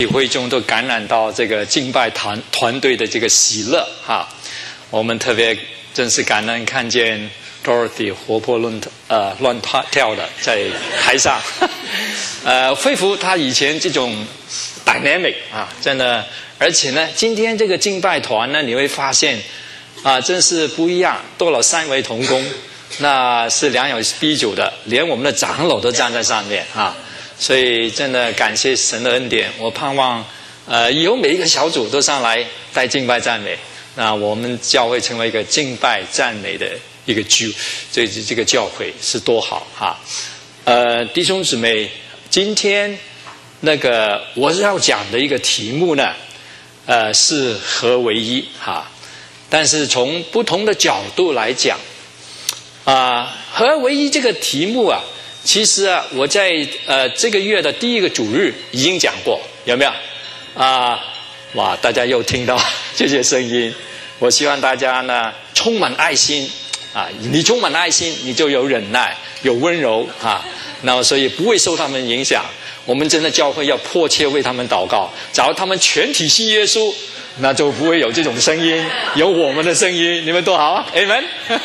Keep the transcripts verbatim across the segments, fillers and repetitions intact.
体会中都感染到这个敬拜团团队的这个喜乐哈。我们特别真是感恩看见 Dorothy 活泼乱呃乱跳的在台上，呃恢复他以前这种 dynamic 啊，真的，而且呢，今天这个敬拜团呢，你会发现啊，真是不一样，多了三位同工，那是良友 B 组的，连我们的长老都站在上面啊。所以真的感谢神的恩典，我盼望呃以后每一个小组都上来带敬拜赞美，那我们教会成为一个敬拜赞美的一个聚，这这个教会是多好哈！呃，弟兄姊妹，今天那个我要讲的一个题目呢，呃是合为一哈，但是从不同的角度来讲，啊、呃，合为一这个题目啊。其实啊，我在呃这个月的第一个主日已经讲过，有没有？啊，哇，大家又听到这些声音。我希望大家呢充满爱心啊，你充满爱心，你就有忍耐，有温柔啊，那所以不会受他们影响。我们真的教会要迫切为他们祷告，假如他们全体信耶稣，那就不会有这种声音，有我们的声音，你们多好啊 ，Amen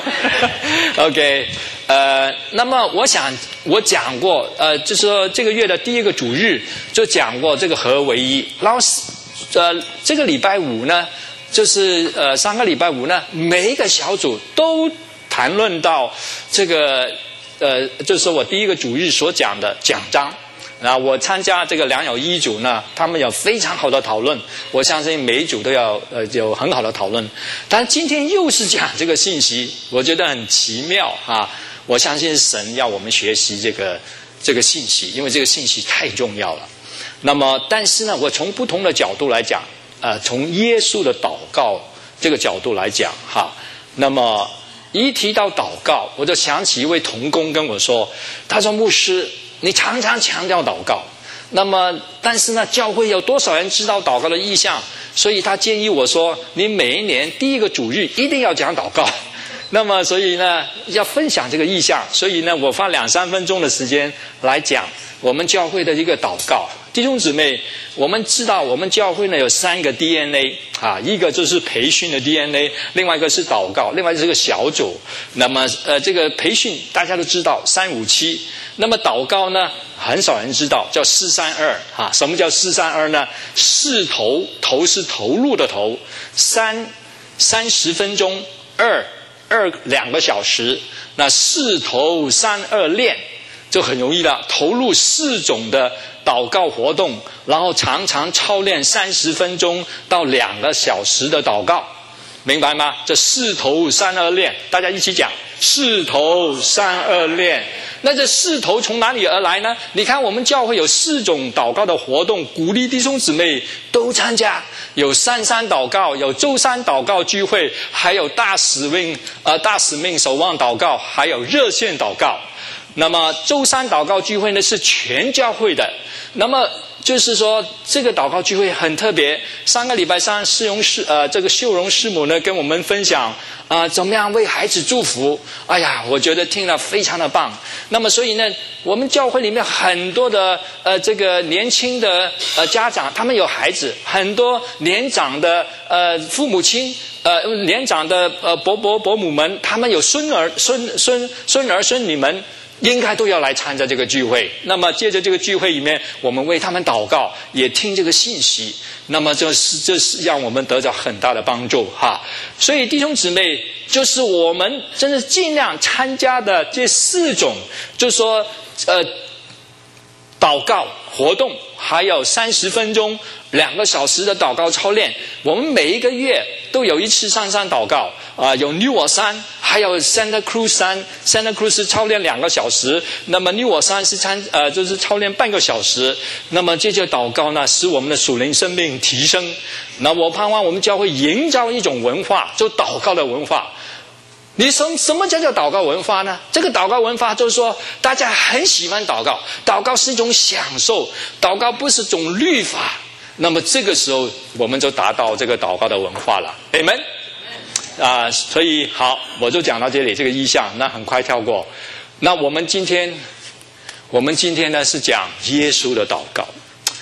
。OK。呃，那么我想我讲过，呃，就是说这个月的第一个主日就讲过这个合为一，然后呃这个礼拜五呢，就是呃上个礼拜五呢，每一个小组都谈论到这个呃，就是说我第一个主日所讲的讲章。那我参加这个良友一组呢，他们有非常好的讨论，我相信每一组都要呃有很好的讨论。但今天又是讲这个信息，我觉得很奇妙啊！我相信神要我们学习这个这个信息，因为这个信息太重要了。那么，但是呢，我从不同的角度来讲，呃，从耶稣的祷告这个角度来讲哈。那么一提到祷告，我就想起一位同工跟我说，他说牧师，你常常强调祷告，那么但是呢，教会有多少人知道祷告的意向？所以他建议我说，你每一年第一个主日一定要讲祷告。那么所以呢，要分享这个意向，所以呢，我花两三分钟的时间来讲我们教会的一个祷告。弟兄姊妹，我们知道我们教会呢有三个 D N A 啊，一个就是培训的 D N A， 另外一个是祷告，另外是个小组。那么呃，这个培训大家都知道三五七，那么祷告呢，很少人知道叫四三二啊。什么叫四三二呢？四投，投是投入的投，三三十分钟，二二两个小时，那四投三二练就很容易了，投入四种的祷告活动，然后常常操练三十分钟到两个小时的祷告，明白吗？这四投三二练，大家一起讲四投三二练。那这四投从哪里而来呢？你看我们教会有四种祷告的活动，鼓励弟兄姊妹都参加，有三三祷告，有周三祷告聚会，还有大使命呃大使命守望祷告，还有热线祷告。那么周三祷告聚会呢是全教会的，那么就是说这个祷告聚会很特别。上个礼拜三世荣师呃这个秀荣师母呢跟我们分享啊、呃、怎么样为孩子祝福，哎呀我觉得听了非常的棒。那么所以呢我们教会里面很多的呃这个年轻的呃家长，他们有孩子，很多年长的呃父母亲呃年长的呃伯伯伯母们，他们有孙儿孙孙孙儿孙女们，应该都要来参加这个聚会。那么借着这个聚会里面，我们为他们祷告，也听这个信息，那么这是这是让我们得到很大的帮助哈。所以弟兄姊妹，就是我们真的尽量参加的这四种，就是说呃祷告活动，还有三十分钟两个小时的祷告操练，我们每一个月都有一次上山祷告啊、呃，有 New 山，还有 Santa Cruz 山 ，Santa Cruz 是操练两个小时，那么 New 山是参呃就是操练半个小时。那么这些祷告呢，使我们的属灵生命提升。那我盼望我们教会营造一种文化，就祷告的文化。你什什么叫叫祷告文化呢？这个祷告文化就是说，大家很喜欢祷告，祷告是一种享受，祷告不是种律法。那么这个时候，我们就达到这个祷告的文化了。Amen。啊、呃，所以好，我就讲到这里这个意象，那很快跳过。那我们今天，我们今天呢是讲耶稣的祷告。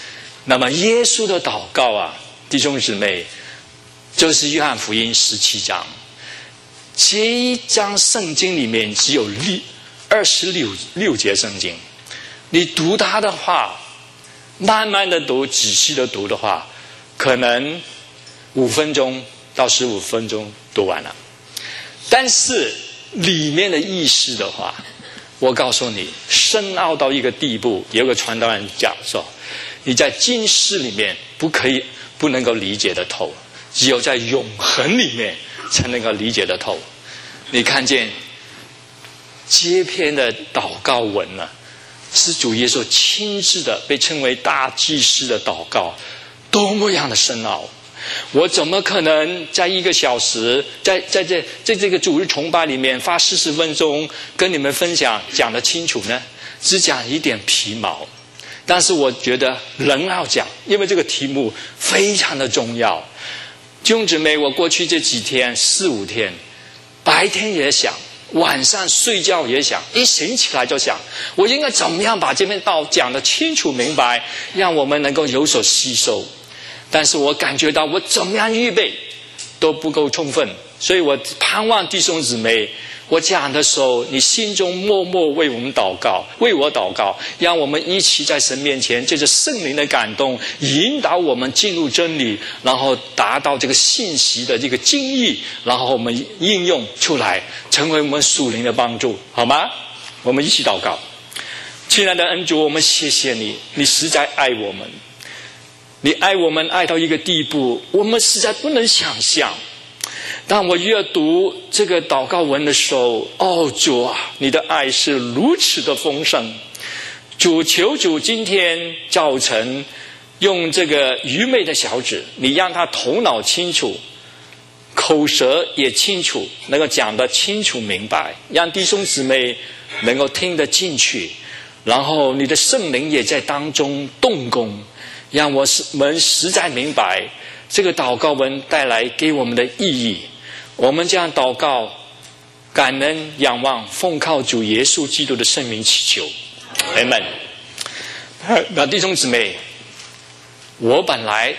那么耶稣的祷告啊，弟兄姊妹，就是约翰福音十七章。这一章圣经里面只有六二十六六节圣经，你读它的话，慢慢的读，仔细的读的话，可能五分钟到十五分钟读完了。但是里面的意思的话，我告诉你，深奥到一个地步。有个传道人讲说，你在今世里面不可以不能够理解得透，只有在永恒里面才能够理解得透。你看见这篇的祷告文呢，是主耶稣亲自的，被称为大祭司的祷告，多么样的深奥！我怎么可能在一个小时，在在这在这个主日崇拜里面花四十分钟跟你们分享讲得清楚呢？只讲一点皮毛。但是我觉得人要讲，因为这个题目非常的重要。弟兄姊妹，我过去这几天四五天，白天也想，晚上睡觉也想，一醒起来就想，我应该怎么样把这篇道讲得清楚明白，让我们能够有所吸收。但是我感觉到我怎么样预备都不够充分，所以我盼望弟兄姊妹，我讲的时候，你心中默默为我们祷告，为我祷告，让我们一起在神面前借着圣灵的感动，引导我们进入真理，然后达到这个信息的这个精义，然后我们应用出来，成为我们属灵的帮助，好吗？我们一起祷告。亲爱的恩主，我们谢谢你，你实在爱我们，你爱我们爱到一个地步，我们实在不能想象。当我阅读这个祷告文的时候，哦主啊，你的爱是如此的丰盛。主，求主今天早晨用这个愚昧的小子，你让他头脑清楚，口舌也清楚，能够讲得清楚明白，让弟兄姊妹能够听得进去，然后你的圣灵也在当中动工，让我们实在明白这个祷告文带来给我们的意义。我们这样祷告，感恩仰望，奉靠主耶稣基督的圣名祈求，阿们。那弟兄姊妹，我本来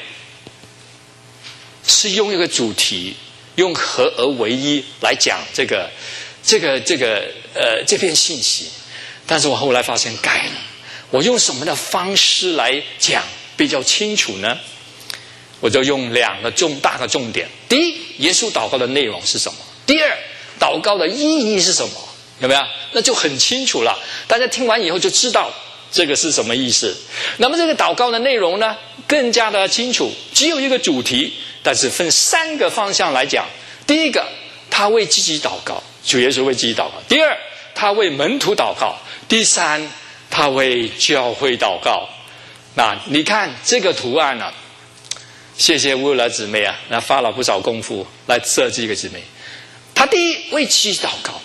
是用一个主题，用合而为一来讲这个这个这个呃这篇信息，但是我后来发现改了，我用什么的方式来讲比较清楚呢？我就用两个重大的重点。第一，耶稣祷告的内容是什么？第二，祷告的意义是什么？有没有？那就很清楚了，大家听完以后就知道这个是什么意思。那么这个祷告的内容呢，更加的清楚，只有一个主题，但是分三个方向来讲。第一个，他为自己祷告，主耶稣为自己祷告；第二，他为门徒祷告；第三，他为教会祷告。那你看这个图案呢、啊？谢谢乌拉姊妹啊，那花了不少功夫来设计一个姊妹。他第一为自己祷告，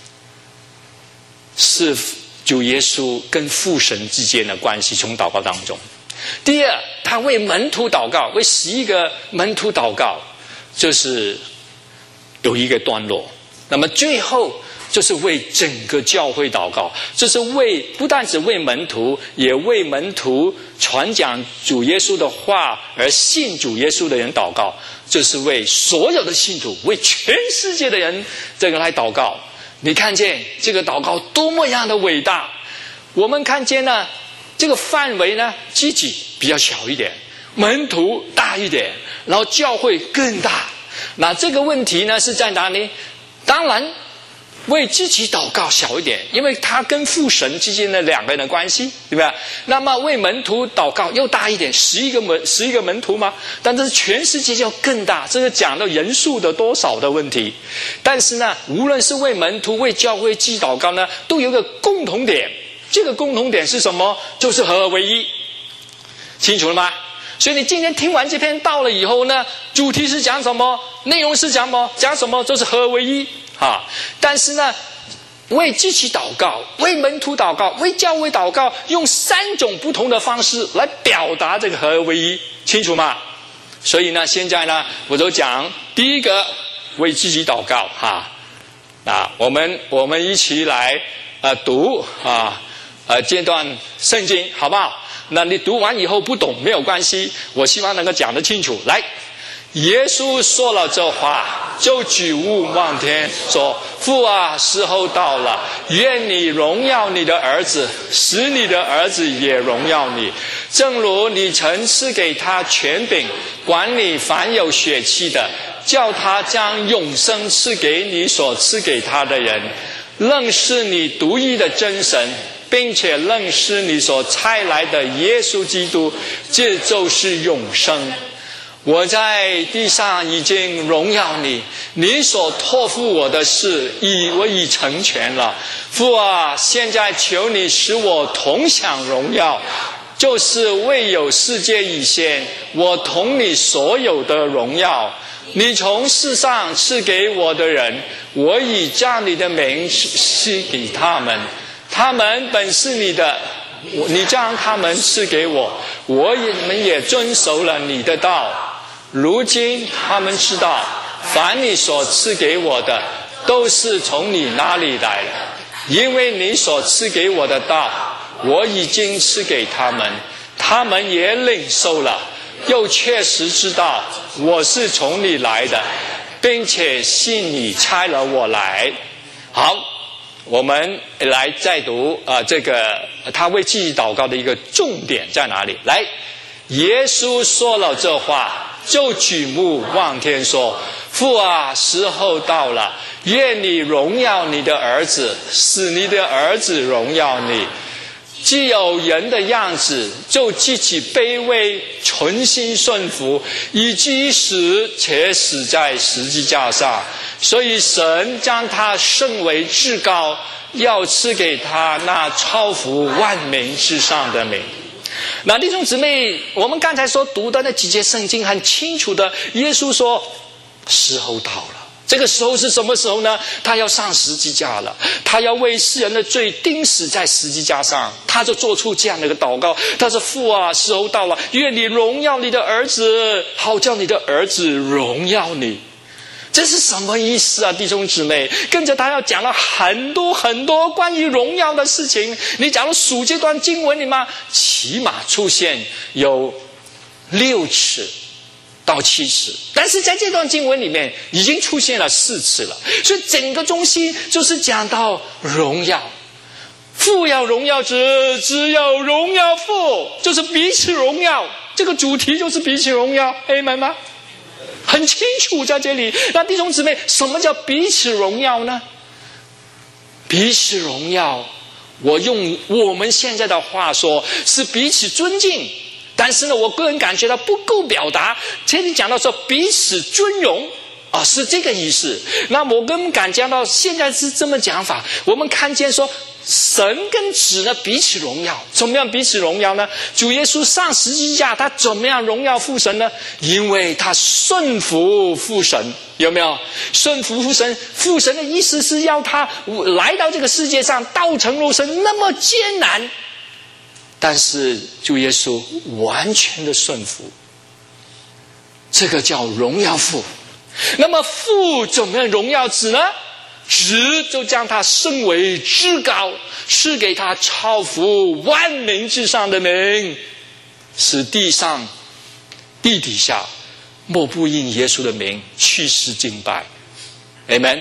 是主耶稣跟父神之间的关系，从祷告当中。第二，他为门徒祷告，为十一个门徒祷告，就是有一个段落。那么最后就是为整个教会祷告，就是为不但只为门徒，也为门徒传讲主耶稣的话而信主耶稣的人祷告，就是为所有的信徒，为全世界的人这个来祷告。你看见这个祷告多么样的伟大？我们看见呢，这个范围呢，自己比较小一点，门徒大一点，然后教会更大。那这个问题呢是在哪里？当然为自己祷告小一点，因为他跟父神之间的两个人的关系，对吧？那么为门徒祷告又大一点，十一个门十一个门徒嘛，但这是全世界就更大，这个讲到人数的多少的问题。但是呢，无论是为门徒、为教会自己祷告呢，都有一个共同点，这个共同点是什么？就是合而为一，清楚了吗？所以你今天听完这篇道了以后呢，主题是讲什么？内容是讲什么？讲什么？就是合而为一。啊！但是呢，为自己祷告，为门徒祷告，为教会祷告，用三种不同的方式来表达这个合而为一，清楚吗？所以呢，现在呢，我就讲第一个，为自己祷告哈。啊，我们我们一起来呃读啊呃这段圣经，好不好？ 那你读完以后不懂没有关系，我希望能够讲得清楚。来，耶稣说了这话，就举目望天说：父啊，时候到了，愿你荣耀你的儿子，使你的儿子也荣耀你，正如你曾赐给他权柄，管理凡有血气的，叫他将永生赐给你所赐给他的人。认识你独一的真神，并且认识你所差来的耶稣基督，这就是永生。我在地上已经荣耀你，你所托付我的事已我已成全了。父啊，现在求你使我同享荣耀，就是未有世界以前，我同你所有的荣耀。你从世上赐给我的人，我已将你的名赐给他们，他们本是你的，你将他们赐给我，我们也遵守了你的道。如今他们知道，凡你所赐给我的，都是从你那里来的，因为你所赐给我的道，我已经赐给他们，他们也领受了，又确实知道我是从你来的，并且信你差了我来。好，我们来再读啊、呃，这个他为自己祷告的一个重点在哪里？来，耶稣说了这话，就举目望天说：父啊，时候到了，愿你荣耀你的儿子，使你的儿子荣耀你。既有人的样子，就极其卑微，存心顺服，以至死，且死在十字架上。所以神将他升为至高，要赐给他那超乎万名之上的名。那弟兄姊妹，我们刚才所读的那几节圣经很清楚的，耶稣说时候到了。这个时候是什么时候呢？他要上十字架了，他要为世人的罪钉死在十字架上，他就做出这样的一个祷告，他说：父啊，时候到了，愿你荣耀你的儿子，好叫你的儿子荣耀你。这是什么意思啊，弟兄姊妹？跟着他要讲了很多很多关于荣耀的事情。你假如数这段经文里面，起码出现有六次到七次，但是在这段经文里面已经出现了四次了，所以整个中心就是讲到荣耀，父要荣耀子，子要荣耀父，就是彼此荣耀，这个主题就是彼此荣耀。阿们吗？很清楚在这里。那弟兄姊妹，什么叫彼此荣耀呢？彼此荣耀，我用我们现在的话说，是彼此尊敬。但是呢，我个人感觉到不够表达。这里讲到说彼此尊荣啊，是这个意思。那我个人感觉到现在是这么讲法。我们看见说神跟子呢彼此荣耀，怎么样彼此荣耀呢？主耶稣上十字架，他怎么样荣耀父神呢？因为他顺服父神，有没有？顺服父神，父神的意思是要他来到这个世界上，道成肉身，那么艰难。但是主耶稣完全的顺服，这个叫荣耀父。那么父怎么样荣耀子呢？子就将他升为至高，赐给他超乎万名之上的名，使地上地底下莫不因耶稣的名去世敬拜。 Amen。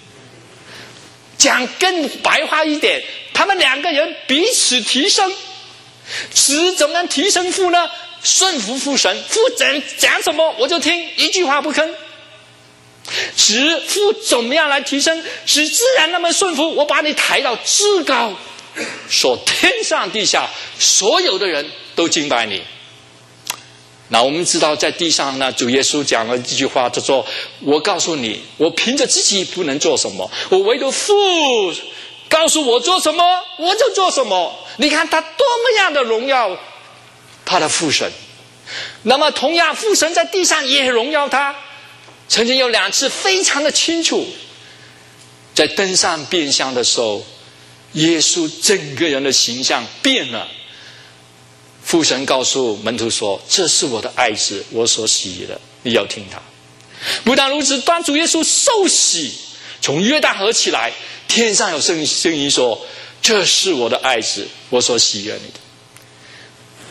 讲更白话一点，他们两个人彼此提升。子怎么能提升父呢？顺服父神，父怎讲什么我就听，一句话不吭。子父怎么样来提升？子自然那么顺服，我把你抬到至高，说天上地下所有的人都敬拜你。那我们知道在地上呢，主耶稣讲了这句话，他说：我告诉你，我凭着自己不能做什么，我唯独父告诉我做什么我就做什么。你看他多么样的荣耀他的父神。那么同样父神在地上也荣耀他。曾经有两次非常的清楚，在登上变相的时候，耶稣整个人的形象变了。父神告诉门徒说：这是我的爱子，我所喜悦的，你要听他。不但如此，当主耶稣受洗从约旦河起来，天上有声声音说：这是我的爱子，我所喜悦你的。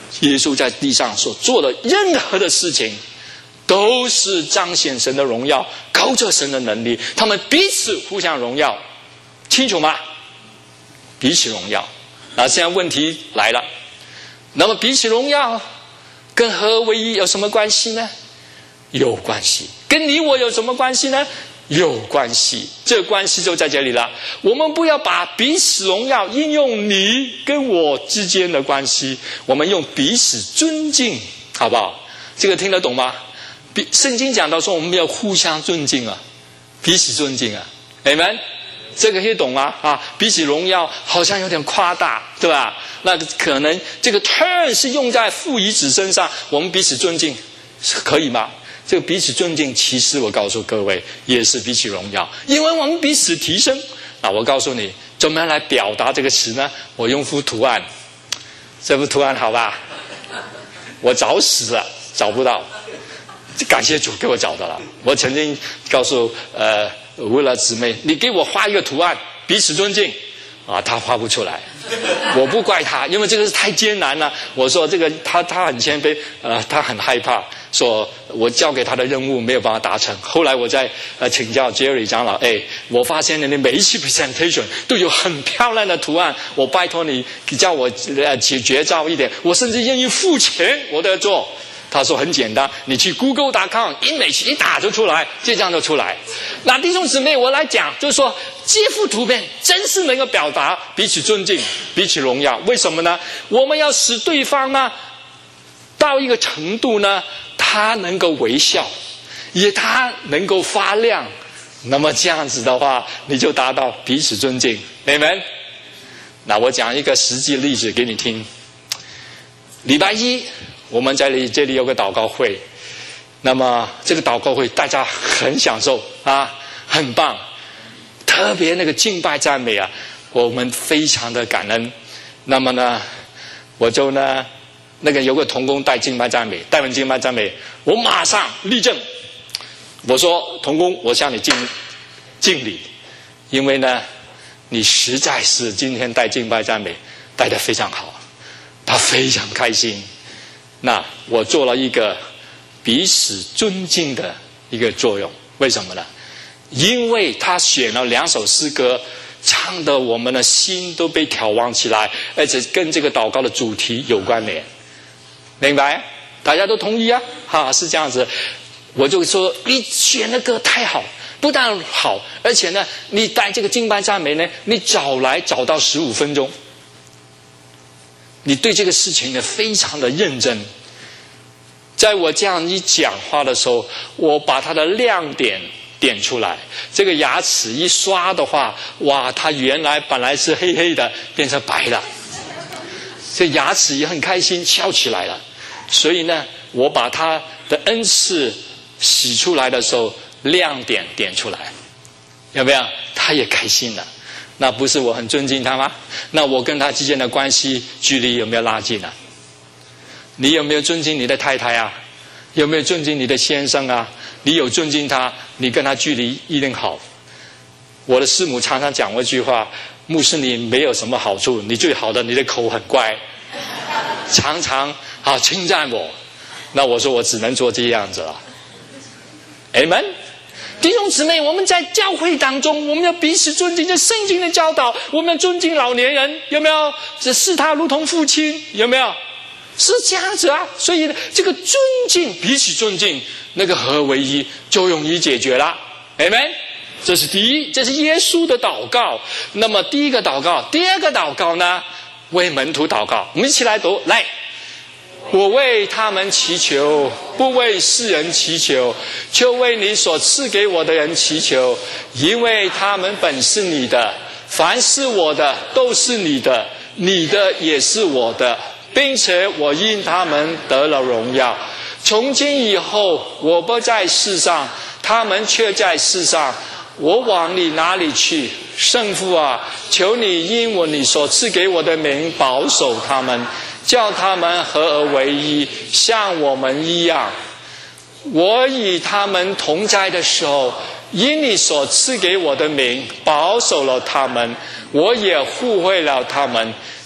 耶稣在地上所做的任何的事情，都是彰显神的荣耀，高着神的能力，他们彼此互相荣耀，清楚吗？彼此荣耀。那现在问题来了，那么彼此荣耀跟合而为一有什么关系呢？有关系。跟你我有什么关系呢？有关系。这个关系就在这里了。我们不要把彼此荣耀应用你跟我之间的关系，我们用彼此尊敬，好不好？这个听得懂吗？圣经讲到说我们要互相尊敬啊，彼此尊敬啊 Amen， 这个可以懂吗？啊，彼此荣耀好像有点夸大，对吧？那可能这个 turn 是用在父与子身上，我们彼此尊敬可以吗？这个彼此尊敬其实我告诉各位也是彼此荣耀，因为我们彼此提升。那我告诉你怎么样来表达这个词呢？我用幅图案，这幅图案好吧，我找死了找不到，感谢主给我找到了。我曾经告诉呃乌拉姊妹，你给我画一个图案，彼此尊敬啊，他画不出来。我不怪他，因为这个是太艰难了。我说这个他他很谦卑，呃，他很害怕，说我交给他的任务没有办法达成。后来我在呃请教 Jerry 长老，哎，我发现你每一期 presentation 都有很漂亮的图案，我拜托你叫我呃绝招一点，我甚至愿意付钱我都要做。他说很简单，你去 Google 点 com image 一打就出来，就这样就出来。那弟兄姊妹，我来讲，就是说这幅图片真是能够表达彼此尊敬、彼此荣耀。为什么呢？我们要使对方呢到一个程度呢，他能够微笑，也他能够发亮。那么这样子的话，你就达到彼此尊敬。Amen。那我讲一个实际例子给你听。礼拜一。我们在这里有个祷告会，那么这个祷告会大家很享受啊，很棒，特别那个敬拜赞美啊，我们非常的感恩。那么呢，我就呢那个有个同工带敬拜赞美，带完敬拜赞美，我马上立正，我说同工，我向你敬敬礼，因为呢你实在是今天带敬拜赞美带得非常好，他非常开心。那我做了一个彼此尊敬的一个作用，为什么呢？因为他选了两首诗歌，唱的我们的心都被挑旺起来，而且跟这个祷告的主题有关联，明白？大家都同意啊？哈，是这样子。我就说你选的歌太好，不但好，而且呢，你带这个敬拜赞美呢，你找来找到十五分钟。你对这个事情呢非常的认真，在我这样一讲话的时候，我把它的亮点点出来。这个牙齿一刷的话，哇，它原来本来是黑黑的，变成白了，这牙齿也很开心，笑起来了。所以呢，我把它的恩赐洗出来的时候，亮点点出来，有没有？他也开心了。那不是我很尊敬他吗？那我跟他之间的关系距离有没有拉近啊？你有没有尊敬你的太太啊？有没有尊敬你的先生啊？你有尊敬他，你跟他距离一定好。我的师母常常讲过一句话，牧师你没有什么好处，你最好的你的口很乖，常常啊称赞我。那我说我只能做这样子了。Amen。弟兄姊妹，我们在教会当中，我们要彼此尊敬，这圣经的教导，我们要尊敬老年人，有没有？这视他如同父亲，有没有？是这样子啊。所以这个尊敬，彼此尊敬，那个合而为一就容易解决了。Amen。这是第一，这是耶稣的祷告。那么第一个祷告，第二个祷告呢？为门徒祷告。我们一起来读，来。我为他们祈求，不为世人祈求，就为你所赐给我的人祈求，因为他们本是你的，凡是我的都是你的，你的也是我的，并且我因他们得了荣耀。从今以后，我不在世上，他们却在世上，我往你哪里去？圣父啊，求你因我你所赐给我的名保守他们，叫他们合而为一，像我们一样。我与他们同在的时候，因你所赐给我的名保守了他们，我也护卫了他们，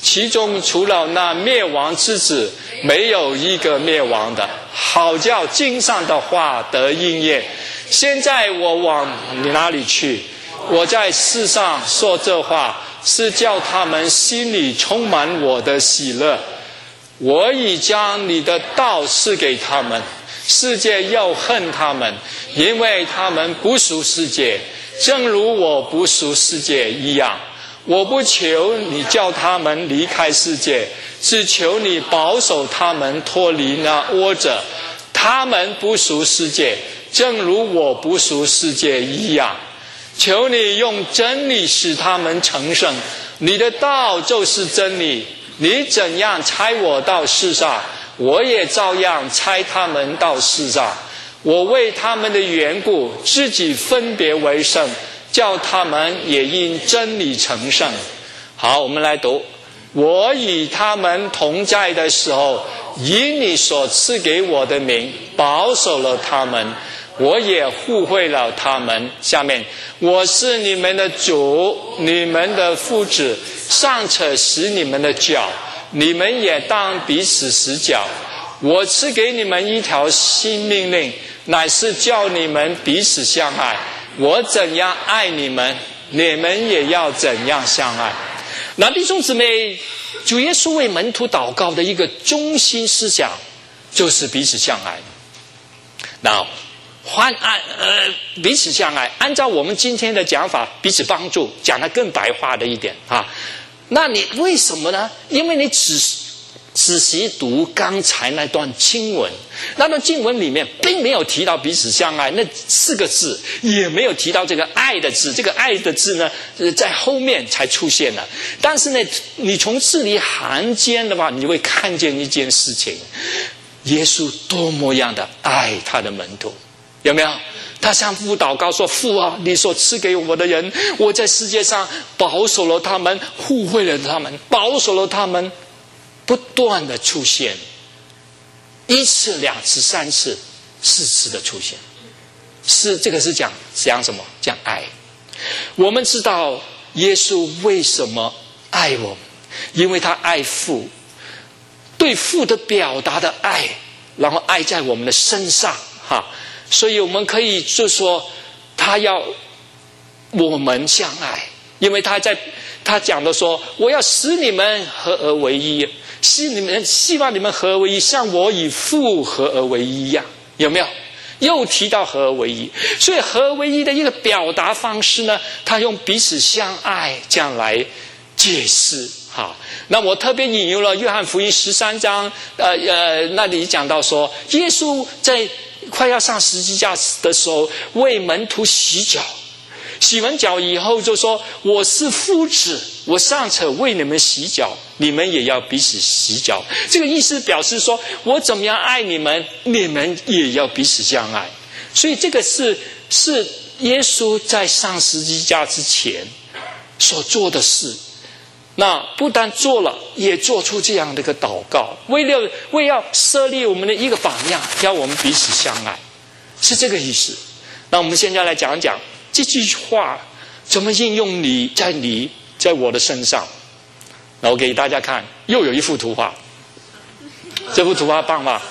其中除了那灭亡之子，没有一个灭亡的，好叫经上的话得应验。现在我往你哪里去？我在世上说这话，是叫他们心里充满我的喜乐。我已将你的道赐给他们，世界又恨他们，因为他们不属世界，正如我不属世界一样。我不求你叫他们离开世界，只求你保守他们脱离那恶者。他们不属世界，正如我不属世界一样。求你用真理使他们成圣，你的道就是真理。你怎样差我到世上，我也照样差他们到世上。我为他们的缘故，自己分别为圣，叫他们也因真理成圣。好，我们来读。我与他们同在的时候，以你所赐给我的名保守了他们，我也护卫了他们。下面，我是你们的主，你们的父子，尚且使你们的脚，你们也当彼此使脚。我赐给你们一条新命令，乃是叫你们彼此相爱。我怎样爱你们，你们也要怎样相爱。那弟兄姊妹，主耶稣为门徒祷告的一个中心思想就是彼此相爱。那换按呃彼此相爱，按照我们今天的讲法，彼此帮助，讲得更白话的一点啊。那你为什么呢？因为你只仔细读刚才那段经文，那段经文里面并没有提到彼此相爱那四个字，也没有提到这个爱的字。这个爱的字呢，在后面才出现了。但是呢，你从字里行间的话，你就会看见一件事情：耶稣多么样的爱他的门徒，有没有？他向父祷告说：父啊，你所赐给我的人，我在世界上保守了他们，护卫了他们，保守了他们。不断的出现，一次、两次、三次、四次的出现，是这个是讲讲什么？讲爱。我们知道耶稣为什么爱我们，因为他爱父，对父的表达的爱，然后爱在我们的身上哈，所以我们可以就说他要我们相爱，因为他在他讲的说，我要使你们合而为一，使你们希望你们合而为一，像我与父合而为一一样，有没有？又提到合而为一，所以合而为一的一个表达方式呢，他用彼此相爱这样来解释。好，那我特别引用了约翰福音十三章，呃呃，那里讲到说，耶稣在快要上十字架的时候，为门徒洗脚。洗完脚以后就说，我是夫子，我尚且为你们洗脚，你们也要彼此洗脚。这个意思表示说，我怎么样爱你们，你们也要彼此相爱。所以这个是是耶稣在上十字架之前所做的事。那不但做了，也做出这样的一个祷告，为了为要设立我们的一个榜样，要我们彼此相爱，是这个意思。那我们现在来讲讲这句话怎么应用你在你在我的身上。那我给大家看，又有一幅图画，这幅图画棒吗？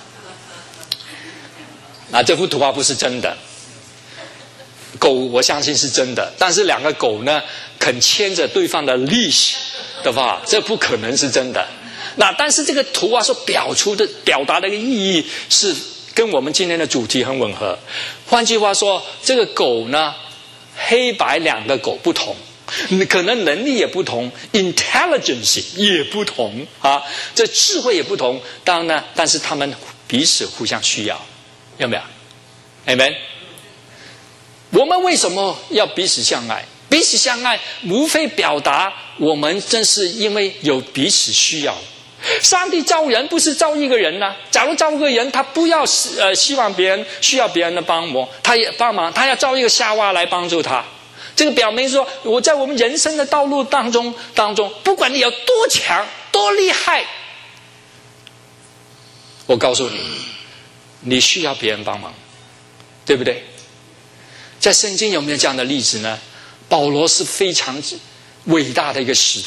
那这幅图画不是真的，狗我相信是真的，但是两个狗呢肯牵着对方的leash的话，这不可能是真的。那但是这个图画所表出的表达的一个意义是跟我们今天的主题很吻合。换句话说，这个狗呢，黑白两个狗不同，可能能力也不同， intelligence 也不同啊，这智慧也不同。当然呢，但是他们彼此互相需要，有没有 ？Amen。我们为什么要彼此相爱？彼此相爱，无非表达我们正是因为有彼此需要。上帝造人不是造一个人呢、啊？假如造一个人，他不要呃希望别人需要别人的帮忙，他也帮忙，他要造一个夏娃来帮助他。这个表明说，我在我们人生的道路当中当中，不管你有多强多厉害，我告诉你，你需要别人帮忙，对不对？在圣经有没有这样的例子呢？保罗是非常伟大的一个使徒，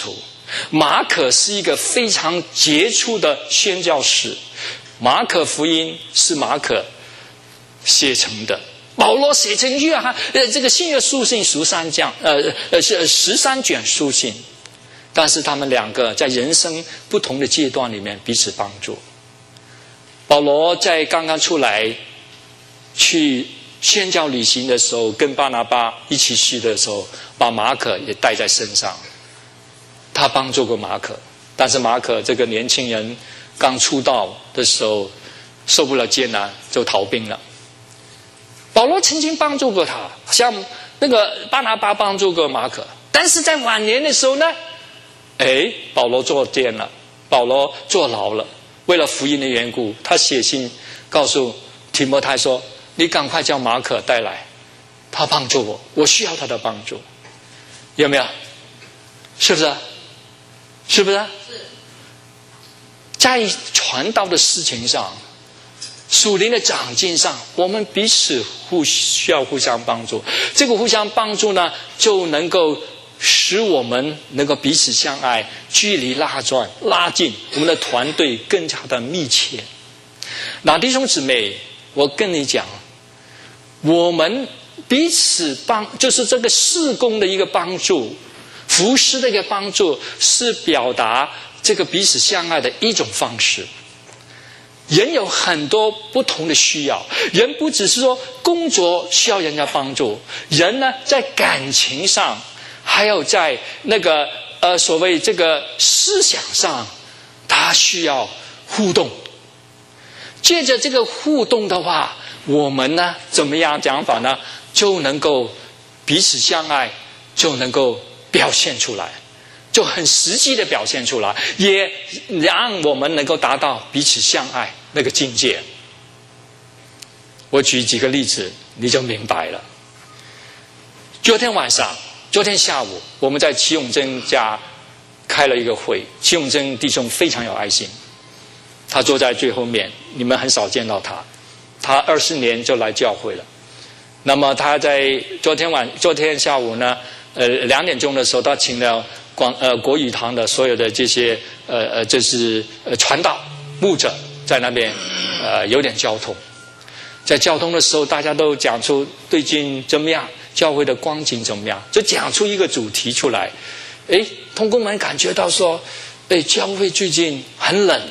马可是一个非常杰出的宣教士，马可福音是马可写成的，保罗写成约翰呃这个新约书信十三讲呃呃是十三卷书信，但是他们两个在人生不同的阶段里面彼此帮助。保罗在刚刚出来去宣教旅行的时候，跟巴拿巴一起去的时候，把马可也带在身上，他帮助过马可。但是马可这个年轻人刚出道的时候受不了艰难就逃兵了。保罗曾经帮助过他，像那个巴拿巴帮助过马可，但是在晚年的时候呢，哎，保罗坐监了，保罗坐牢了。为了福音的缘故，他写信告诉提摩太说，你赶快叫马可带来，他帮助我，我需要他的帮助。有没有？是不是？是不是？是。在传道的事情上，属灵的长进上，我们彼此互需要互相帮助。这个互相帮助呢，就能够使我们能够彼此相爱，距离拉转拉近，我们的团队更加的密切。那弟兄姊妹，我跟你讲，我们彼此帮，就是这个事工的一个帮助，服事的一个帮助，是表达这个彼此相爱的一种方式。人有很多不同的需要，人不只是说工作需要人家帮助，人呢在感情上，还有在那个呃所谓这个思想上，他需要互动。借着这个互动的话，我们呢怎么样讲法呢？就能够彼此相爱，就能够表现出来，就很实际的表现出来，也让我们能够达到彼此相爱那个境界。我举几个例子，你就明白了。昨天晚上，昨天下午，我们在齐永贞家开了一个会。齐永贞弟兄非常有爱心，他坐在最后面，你们很少见到他。他二十年就来教会了。那么他在昨天晚昨天下午呢，呃两点钟的时候，他请了广呃国语堂的所有的这些呃呃这是呃传道牧者在那边呃有点交通。在交通的时候，大家都讲出最近怎么样，教会的光景怎么样，就讲出一个主题出来。哎，同工们感觉到说，哎，教会最近很冷，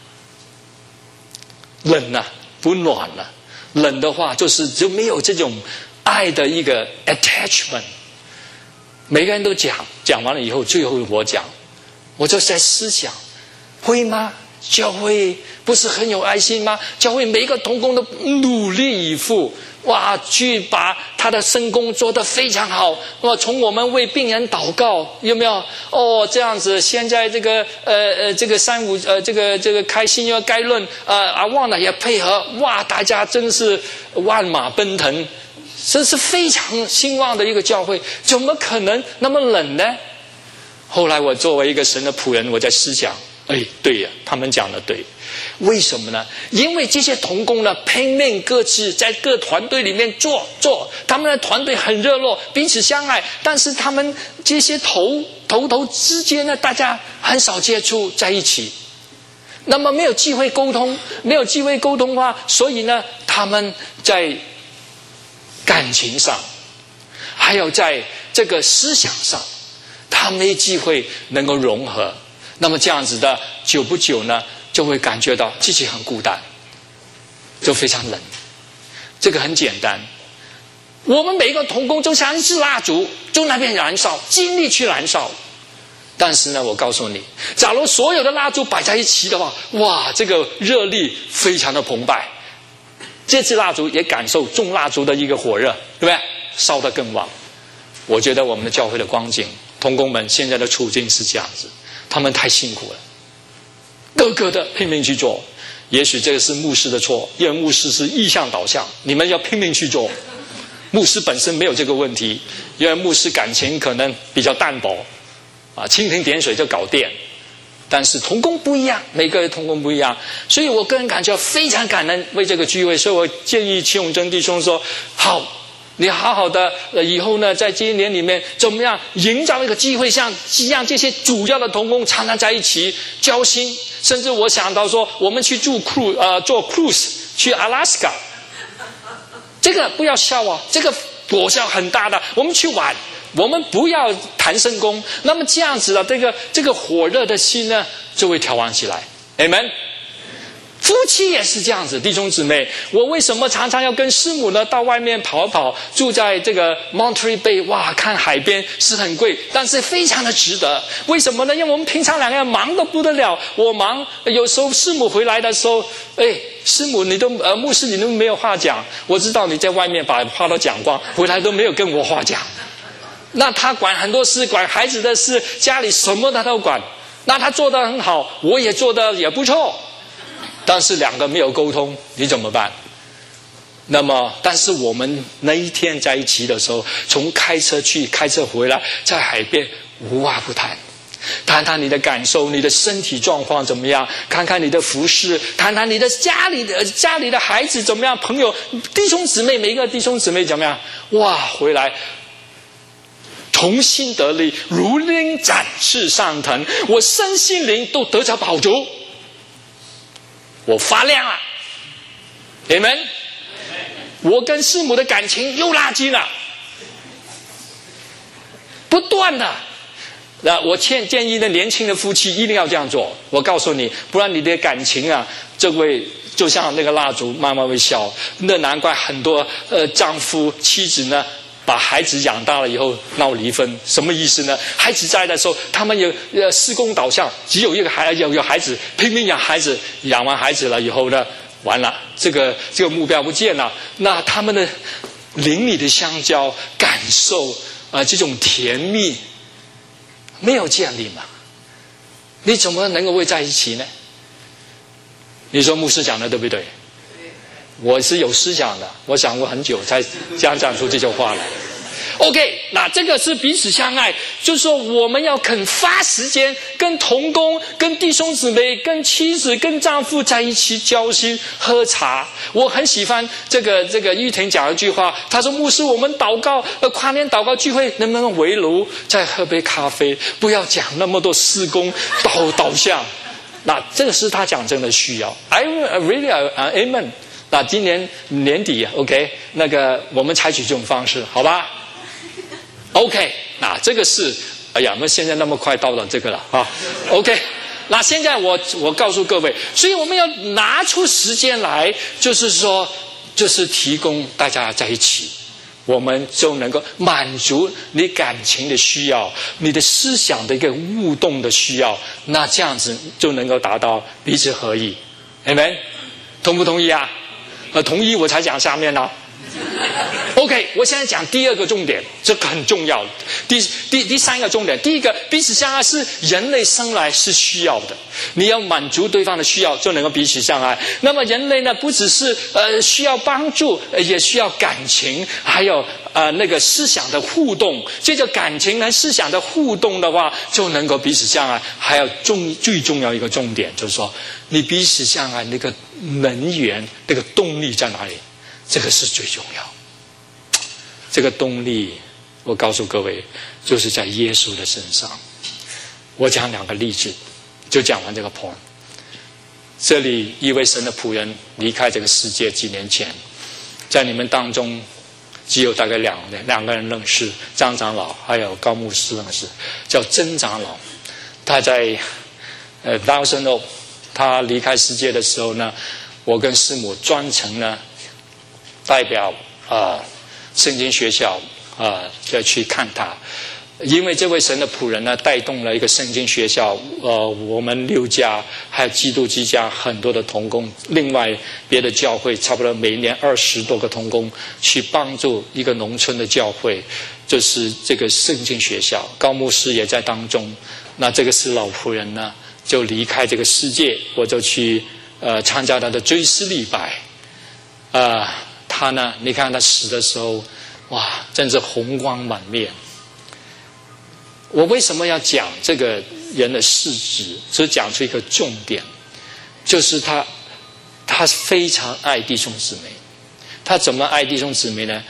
冷啊，不暖了、啊。冷的话，就是就没有这种爱的一个 attachment。每个人都讲，讲完了以后，最后我讲，我就在思想，会吗？教会不是很有爱心吗？教会每一个同工都努力以赴，哇，去把他的圣工做得非常好。哇，从我们为病人祷告，有没有？哦，这样子。现在这个呃呃这个三五呃这个这个开新约概论呃啊忘了也配合，哇，大家真是万马奔腾，这是非常兴旺的一个教会，怎么可能那么冷呢？后来我作为一个神的仆人，我在思想。哎，对呀，他们讲的对。为什么呢？因为这些同工呢，拼命各自在各团队里面做做，他们的团队很热络，彼此相爱。但是他们这些头头头之间呢，大家很少接触在一起，那么没有机会沟通，没有机会沟通的话，所以呢，他们在感情上，还有在这个思想上，他没机会能够融合。那么这样子的，久不久呢，就会感觉到自己很孤单，就非常冷。这个很简单，我们每一个同工就像一支蜡烛，就那边燃烧，尽力去燃烧。但是呢，我告诉你，假如所有的蜡烛摆在一起的话，哇，这个热力非常的澎湃，这支蜡烛也感受重蜡烛的一个火热，对不对？烧得更旺。我觉得我们的教会的光景，同工们现在的处境是这样子。他们太辛苦了，个个的拼命去做。也许这个是牧师的错，因为牧师是意向导向，你们要拼命去做。牧师本身没有这个问题，因为牧师感情可能比较淡薄，啊，蜻蜓点水就搞定。但是同工不一样，每个人同工不一样，所以我个人感觉非常感恩为这个聚会。所以我建议齐永贞弟兄说：好， 你好好的，呃，以后呢，在这一年里面，怎么样营造一个机会，像让这些主要的同工常常在一起交心，甚至我想到说，我们去住 cruise， 呃，做 cruise 去阿拉斯加，这个不要笑啊，这个果效很大的，我们去玩。我们不要谈圣工，那么这样子的这个这个火热的心呢，就会调旺起来。Amen。夫妻也是这样子，弟兄姊妹，我为什么常常要跟师母呢到外面跑跑，住在这个 Monterey Bay， 哇，看海边是很贵，但是非常的值得。为什么呢？因为我们平常两个人忙得不得了，我忙，有时候师母回来的时候，哎，师母你都呃牧师你都没有话讲，我知道你在外面把话都讲光，回来都没有跟我话讲。那他管很多事，管孩子的事，家里什么他都管。那他做得很好，我也做得也不错。但是两个没有沟通，你怎么办？那么，但是我们那一天在一起的时候，从开车去，开车回来，在海边无话不谈。谈谈你的感受，你的身体状况怎么样？看看你的服饰，谈谈你的家里的家里的孩子怎么样？朋友、弟兄姊妹，每一个弟兄姊妹怎么样？哇，回来重新得力，如鹰展翅上腾，我身心灵都得着饱足，我发亮了。Amen。我跟师母的感情又拉近了，不断的。那我建建议呢，年轻的夫妻一定要这样做。我告诉你，不然你的感情啊，这会就像那个蜡烛慢慢会消。那难怪很多呃丈夫妻子呢，把孩子养大了以后闹离婚。什么意思呢？孩子在的时候，他们有呃事工导向，只有一个孩有有孩子，拼命养孩子，养完孩子了以后呢，完了，这个这个目标不见了。那他们的邻里的相交感受啊、呃，这种甜蜜没有建立嘛？你怎么能够会在一起呢？你说牧师讲的对不对？我是有思想的，我想过很久才这样讲出这句话来。OK， 那这个是彼此相爱，就是说我们要肯花时间跟同工、跟弟兄姊妹、跟妻子、跟丈夫在一起交心喝茶。我很喜欢这个这个玉婷讲一句话，他说：“牧师，我们祷告呃跨年祷告聚会能不能围炉再喝杯咖啡，不要讲那么多事工导导向。”那这个是他讲真的需要。I really uh, amen。那今年年底 ，OK， 那个我们采取这种方式，好吧 ？OK， 那这个是，哎呀，我们现在那么快到了这个了啊 ？OK， 那现在我我告诉各位，所以我们要拿出时间来，就是说，就是提供大家在一起，我们就能够满足你感情的需要，你的思想的一个互动的需要，那这样子就能够达到彼此合一。Amen， 同不同意啊？呃，同意我才讲下面呢、啊。OK， 我现在讲第二个重点，这个很重要。第第第三个重点，第一个，彼此相爱是人类生来是需要的，你要满足对方的需要，就能够彼此相爱。那么人类呢，不只是呃需要帮助，也需要感情，还有呃那个思想的互动。这个感情和思想的互动的话，就能够彼此相爱。还有重最重要一个重点，就是说，你彼此相爱那个能源、那个动力在哪里？这个是最重要。这个动力，我告诉各位，就是在耶稣的身上。我讲两个例子，就讲完这个 point。这里一位神的仆人离开这个世界几年前，在你们当中只有大概两两个人认识，张长老还有高牧师认识，叫曾长老。他在呃 Thousand Oak， 他离开世界的时候呢，我跟师母专程呢代表啊。呃圣经学校啊，要、呃、去看他，因为这位神的仆人呢，带动了一个圣经学校，呃，我们六家还有基督之家很多的同工，另外别的教会差不多每年二十多个同工去帮助一个农村的教会，就是这个圣经学校，高牧师也在当中。那这个是老仆人呢，就离开这个世界，我就去呃参加他的追思礼拜，啊、呃。他呢？你看他死的时候，哇，真是红光满面。我为什么要讲这个人的事迹？只讲出一个重点，就是他，他非常爱弟兄姊妹。他怎么爱弟兄姊妹呢？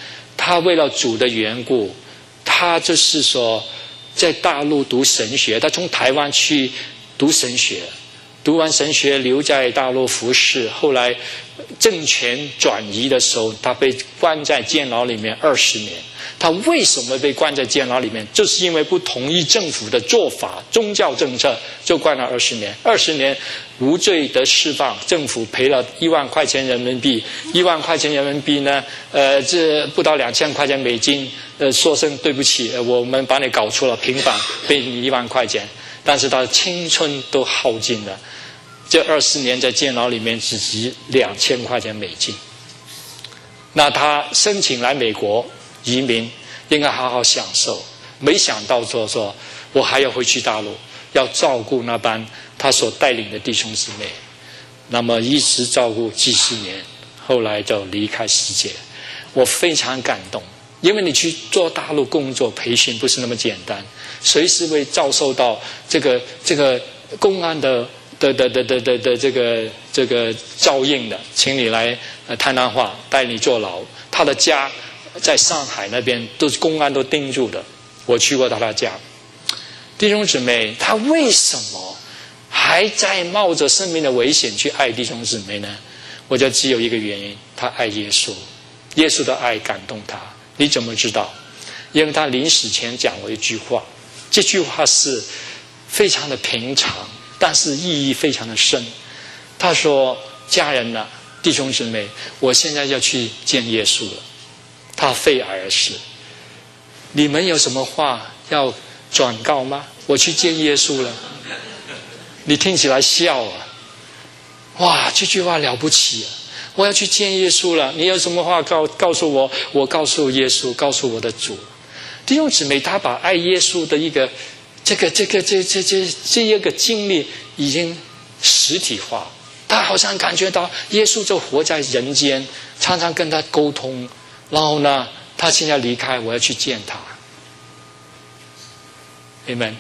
他为了主的缘故，他就是说在大陆读神学，他从台湾去读神学，读完神学留在大陆服侍，后来政权转移的时候，他被关在监牢里面二十年。他为什么被关在监牢里面？就是因为不同意政府的做法、宗教政策，就关了二十年。二十年无罪的释放，政府赔了一万块钱人民币，一万块钱人民币呢，呃，这不到两千块钱美金，呃，说声对不起，呃，我们把你搞错了，平反，赔你一万块钱。但是他的青春都耗尽了，这二十年在监牢里面只值两千块钱美金。那他申请来美国移民，应该好好享受，没想到说说我还要回去大陆，要照顾那班他所带领的弟兄姊妹，那么一直照顾几十年，后来就离开世界。我非常感动，因为你去做大陆工作培训不是那么简单，随时会遭受到这个这个公安的的的的的的的这个这个照应的，请你来呃谈谈话，带你坐牢。他的家在上海那边都是公安都盯住的，我去过他的家。弟兄姊妹，他为什么还在冒着生命的危险去爱弟兄姊妹呢？我觉得只有一个原因，他爱耶稣，耶稣的爱感动他。你怎么知道？因为他临死前讲过一句话，这句话是非常的平常，但是意义非常的深。他说：家人啊，弟兄姊妹，我现在要去见耶稣了。他飞而而逝，你们有什么话要转告吗？我去见耶稣了。你听起来笑啊，哇，这句话了不起啊！我要去见耶稣了，你有什么话告告诉我？我告诉耶稣，告诉我的主。弟兄姊妹，他把爱耶稣的一个这个这个这这这这一个经历已经实体化，他好像感觉到耶稣就活在人间，常常跟他沟通。然后呢，他现在离开，我要去见他。Amen，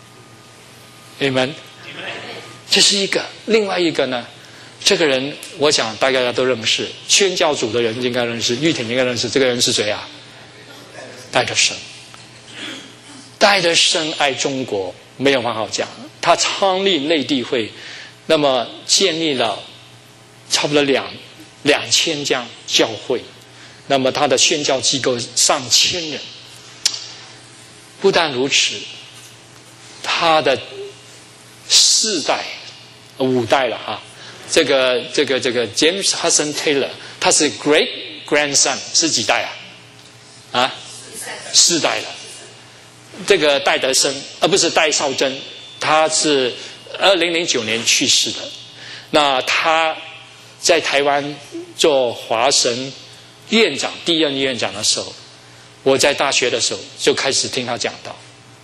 Amen， 这是一个。另外一个呢，这个人我想大家都认识，宣教组的人应该认识，玉婷应该认识。这个人是谁啊？戴德生。戴德生爱中国，没有话好讲。他创立内地会，那么建立了差不多两两千家教会。那么他的宣教机构上千人。不但如此，他的四代五代了哈，这个这个这个 James Hudson Taylor， 他是 Great Grandson， 是几代啊？啊，四代了。这个戴德生啊，不是戴绍珍，他是二零零九年去世的。那他在台湾做华神院长，第一任院长的时候，我在大学的时候就开始听他讲道。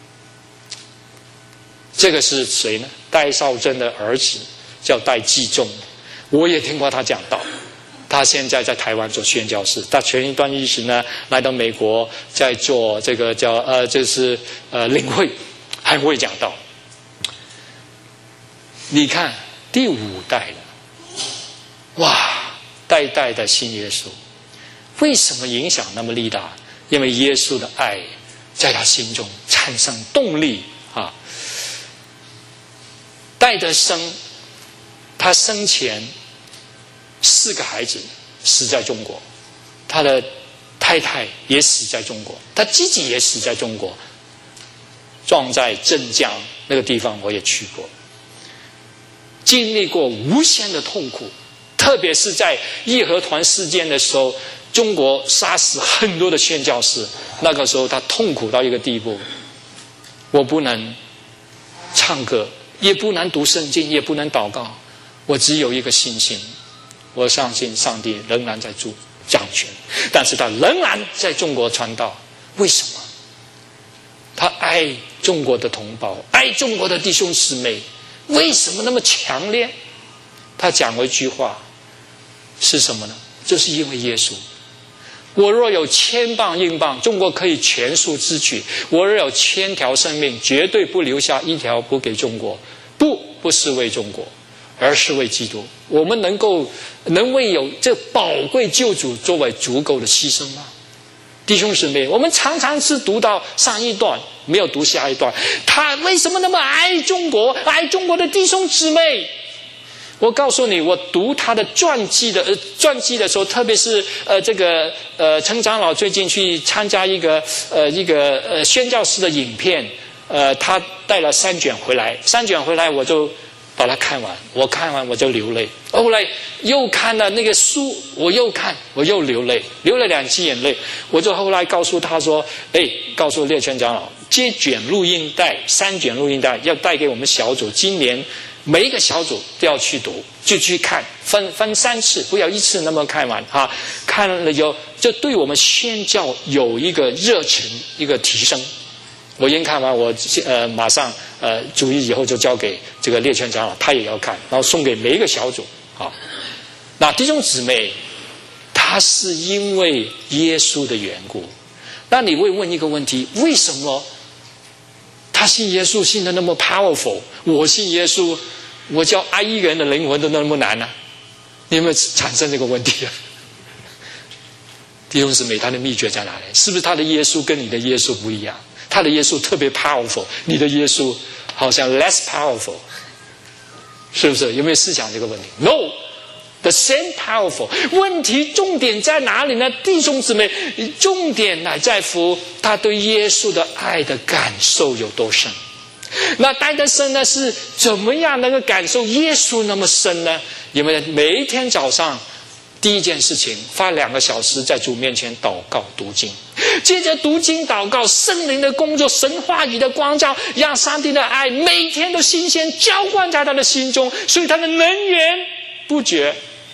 这个是谁呢？戴绍珍的儿子叫戴季中，我也听过他讲道。他现在在台湾做宣教士，他前一段日子呢来到美国，在做这个叫呃，就是呃领会，还会讲道。你看第五代了，哇，代代的信耶稣。为什么影响那么力大？因为耶稣的爱在他心中产生动力啊。戴德生他生前四个孩子死在中国，他的太太也死在中国，他自己也死在中国，撞在镇江那个地方，我也去过，经历过无限的痛苦。特别是在义和团事件的时候，中国杀死很多的宣教士，那个时候他痛苦到一个地步，我不能唱歌，也不能读圣经，也不能祷告，我只有一个信心，我相信上帝仍然在主掌权，但是他仍然在中国传道。为什么？他爱中国的同胞，爱中国的弟兄姊妹。为什么那么强烈？他讲过一句话，是什么呢？就是因为耶稣。我若有千磅硬磅，中国可以全数支取；我若有千条生命，绝对不留下一条不给中国。不，不是为中国，而是为基督。我们能够能为有这宝贵救主作为足够的牺牲吗？ 弟兄姊妹，我们常常是读到上一段，没有读下一段。他为什么那么爱中国，爱中国的弟兄姊妹？我告诉你，我读他的传记的呃传记的时候，特别是呃这个呃陈长老最近去参加一个呃一个呃宣教师的影片，呃他带了三卷回来，三卷回来我就把它看完，我看完我就流泪。后来又看了那个书，我又看，我又流泪，流了两滴眼泪。我就后来告诉他说：“哎，告诉列全长老，这卷录音带，三卷录音带要带给我们小组，今年。”每一个小组都要去读，就去看，分分三次，不要一次那么看完哈。看了以后，就对我们宣教有一个热情，一个提升。我一看完，我呃马上呃主意以后就交给这个列全长老，他也要看，然后送给每一个小组。好，那弟兄姊妹，他是因为耶稣的缘故。那你会问一个问题：为什么他信耶稣信的那么 powerful？ 我信耶稣，我叫爱一个人的灵魂都那么难呢、啊？你有没有产生这个问题啊？弟兄姊妹，他的秘诀在哪里？是不是他的耶稣跟你的耶稣不一样？他的耶稣特别 powerful， 你的耶稣好像 less powerful， 是不是？有没有思想这个问题 ？No。The same powerful。 问题重点在哪里呢？弟兄姊妹，重点乃在乎他对耶稣的爱的感受有多深。那爱的深呢，是怎么样能够感受耶稣那么深呢？因为每一天早上第一件事情，花两个小时在主面前祷告读经，接着读经祷告，圣灵的工作，神话语的光照，让上帝的爱每天都新鲜浇灌在他的心中，所以他的能源不绝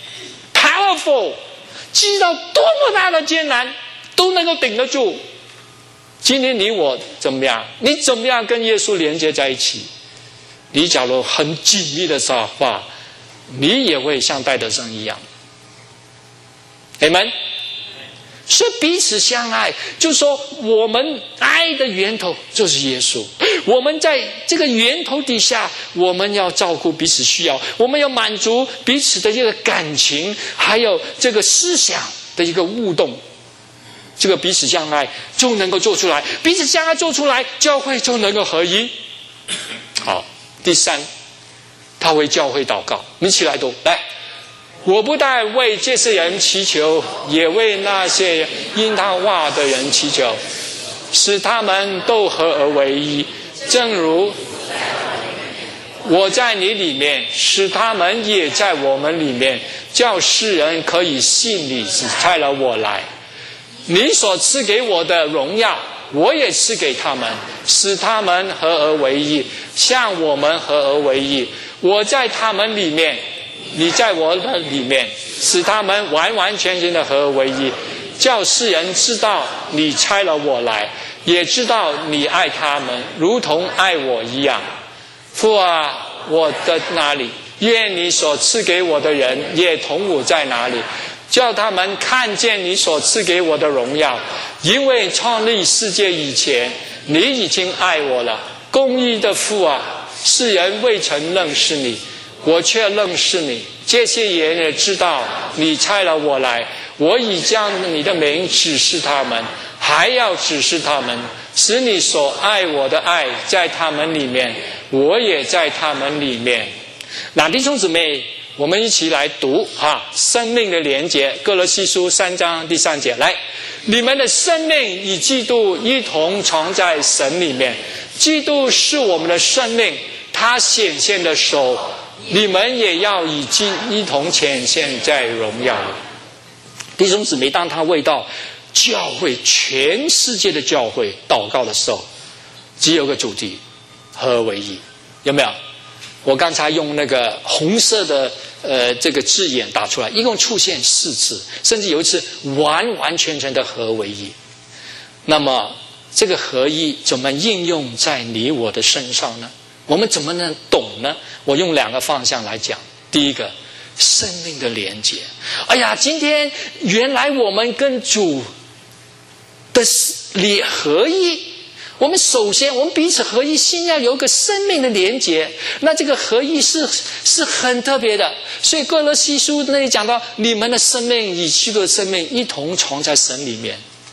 powerful， 知道多么大的艰难都能够顶得住。今天你我怎么样？你怎么样跟耶稣连接在一起？你假如很紧密的话，你也会像戴德生一样。Amen。是彼此相爱，就是说我们爱的源头就是耶稣。我们在这个源头底下，我们要照顾彼此需要，我们要满足彼此的这个感情，还有这个思想的一个互动。这个彼此相爱就能够做出来，彼此相爱做出来，教会就能够合一。好，第三，他为教会祷告，你起来读来。我不但为这些人祈求，也为那些因他话的人祈求，使他们都合而为一，正如我在你里面，使他们也在我们里面，叫世人可以信你是差了我来。你所赐给我的荣耀，我也赐给他们，使他们合而为一，像我们合而为一。我在他们里面，你在我的里面，使他们完完全全的合而为一，叫世人知道你差了我来，也知道你爱他们如同爱我一样。父啊，我的哪里，愿你所赐给我的人也同我在哪里，叫他们看见你所赐给我的荣耀。因为创立世界以前，你已经爱我了。公义的父啊，世人未曾认识你，我却认识你。这些人也知道你差了我来，我已将你的名指示他们，还要指示他们，使你所爱我的爱在他们里面，我也在他们里面。那弟兄姊妹，我们一起来读哈，生命的连结，歌罗西书三章第三节，来，你们的生命与基督一同藏在神里面，基督是我们的生命，他显现的时候，你们也要与基督一同显现在荣耀里。弟兄姊妹，当他为到教会，全世界的教会祷告的时候，只有个主题，合而为一，有没有？我刚才用那个红色的呃这个字眼打出来，一共出现四次，甚至有一次完完全全的合为一。那么这个合一怎么应用在你我的身上呢？我们怎么能懂呢？我用两个方向来讲。第一个，生命的连结。哎呀，今天原来我们跟主的连合一，我们首先我们彼此合一，先要有一个生命的连结。那这个合一是是很特别的。所以歌罗西书那里讲到，你们的生命与基督的生命一同藏在神里面。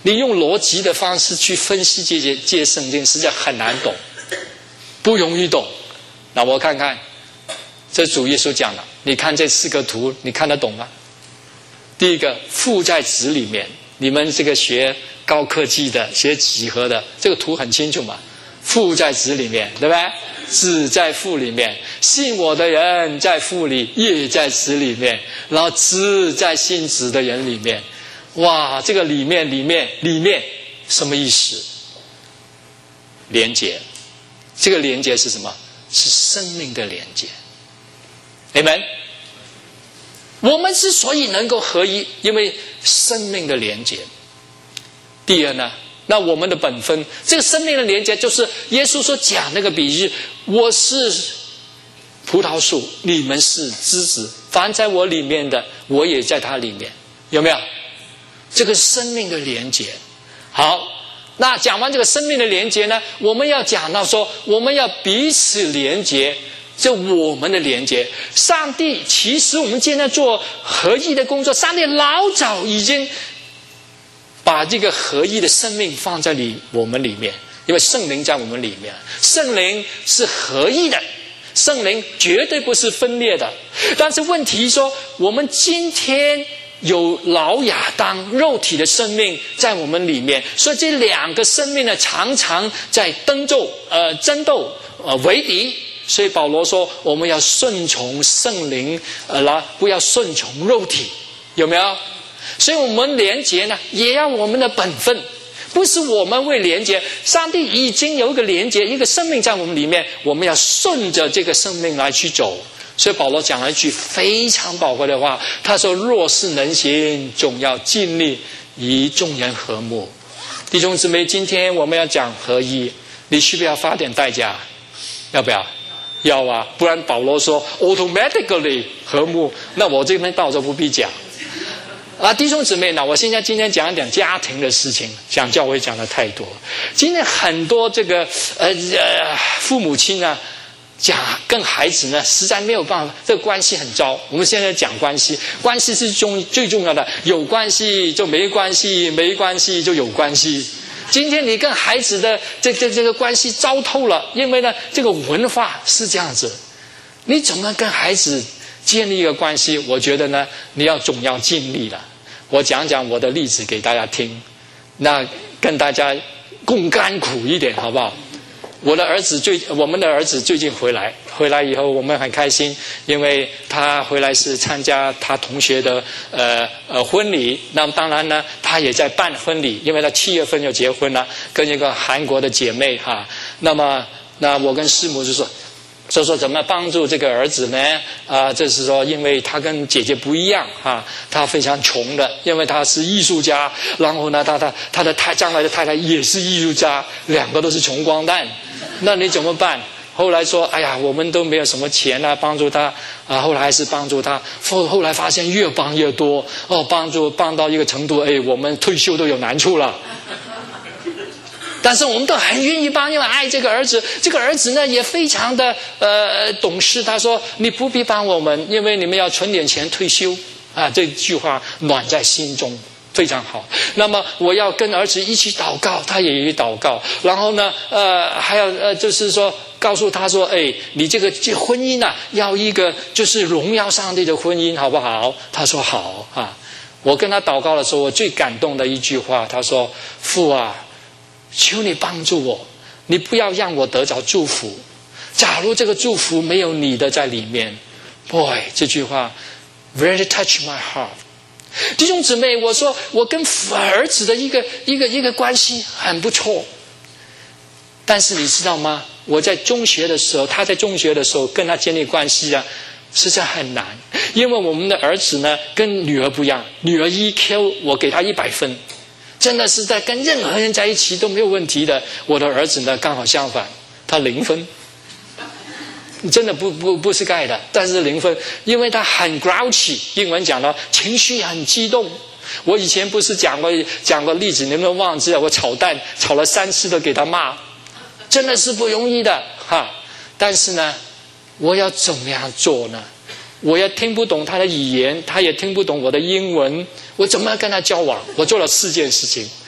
你用逻辑的方式去分析这些这些圣经，实际上很难懂，不容易懂。那我看看，这主耶稣讲了，你看这四个图，你看得懂吗？第一个，父在子里面，你们这个学高科技的、学几何的，这个图很清楚嘛。父在子里面，对不对？子在父里面，信我的人在父里，也在子里面，然后子在信子的人里面。哇，这个里面里面里面什么意思？连结，这个连结是什么？是生命的连结。Amen。我们之所以能够合一，因为生命的连结。第二呢，那我们的本分，这个生命的连结就是耶稣所讲那个比喻，我是葡萄树，你们是枝子，凡在我里面的，我也在他里面，有没有？这个生命的连结。好，那讲完这个生命的连结呢，我们要讲到说，我们要彼此连结，就我们的连结。上帝其实我们现在做合一的工作，上帝老早已经把这个合一的生命放在里我们里面，因为圣灵在我们里面，圣灵是合一的，圣灵绝对不是分裂的。但是问题说，我们今天有老亚当肉体的生命在我们里面，所以这两个生命呢，常常在争斗、呃争斗、呃为敌。所以保罗说，我们要顺从圣灵，呃啦，不要顺从肉体，有没有？所以我们连结呢，也要我们的本分，不是我们为连结，上帝已经有一个连结，一个生命在我们里面，我们要顺着这个生命来去走。所以保罗讲了一句非常宝贵的话，他说：若是能行，总要尽力与众人和睦。弟兄姊妹，今天我们要讲合一，你需不需要花点代价？要不要？要啊，不然保罗说 automatically 和睦，那我这边到时候不必讲啊。弟兄姊妹呢，我现在今天讲一点家庭的事情，讲教会讲的太多。今天很多这个呃呃父母亲啊，讲跟孩子呢，实在没有办法，这个关系很糟。我们现在讲关系，关系是重最重要的，有关系就没关系，没关系就有关系。今天你跟孩子的这这这个关系糟透了，因为呢，这个文化是这样子。你怎么跟孩子建立一个关系？我觉得呢，你要总要尽力了。我讲讲我的例子给大家听，那跟大家共甘苦一点，好不好？我的儿子最，我们的儿子最近回来，回来以后我们很开心，因为他回来是参加他同学的呃呃婚礼。那么当然呢，他也在办婚礼，因为他七月份就结婚了，跟一个韩国的姐妹哈。那么那我跟师母就说，就说怎么帮助这个儿子呢？啊、呃，就是说，因为他跟姐姐不一样哈，他非常穷的，因为他是艺术家，然后呢，他他他的太将来的太太也是艺术家，两个都是穷光蛋。那你怎么办？后来说，哎呀，我们都没有什么钱啊，帮助他啊。后来还是帮助他，后后来发现越帮越多哦，帮助帮到一个程度，哎，我们退休都有难处了。但是我们都很愿意帮，因为爱这个儿子。这个儿子呢也非常的呃懂事。他说：“你不必帮我们，因为你们要存点钱退休啊。”这句话暖在心中。非常好。那么我要跟儿子一起祷告，他也一祷告。然后呢，呃，还要呃，就是说告诉他说，哎，你这个这婚姻啊，要一个就是荣耀上帝的婚姻，好不好？他说好啊。我跟他祷告的时候，我最感动的一句话，他说：“父啊，求你帮助我，你不要让我得着祝福。假如这个祝福没有你的在里面 ，boy， 这句话 very touch my heart。”弟兄姊妹，我说我跟儿子的一个一个一个关系很不错，但是你知道吗？我在中学的时候，他在中学的时候跟他建立关系啊，实在很难，因为我们的儿子呢跟女儿不一样，女儿 E Q 我给他一百分，真的是在跟任何人在一起都没有问题的。我的儿子呢刚好相反，他零分。真的不不不是盖的，但是零分，因为他很 grouchy， 英文讲到情绪很激动。我以前不是讲过讲过例子，你们忘记了？我炒蛋炒了三次都给他骂，真的是不容易的哈。但是呢，我要怎么样做呢？我也听不懂他的语言，他也听不懂我的英文，我怎么样跟他交往？我做了四件事情。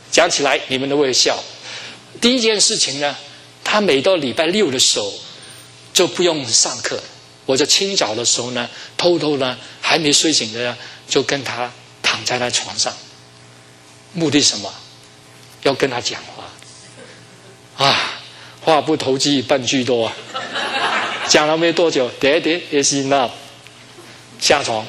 讲起来你们都会笑。第一件事情呢，他每到礼拜六的时候就不用上课，我就清早的时候呢，偷偷呢还没睡醒的就跟他躺在他床上，目的什么？要跟他讲话啊，话不投机半句多啊。讲了没多久，爹爹也是那下床。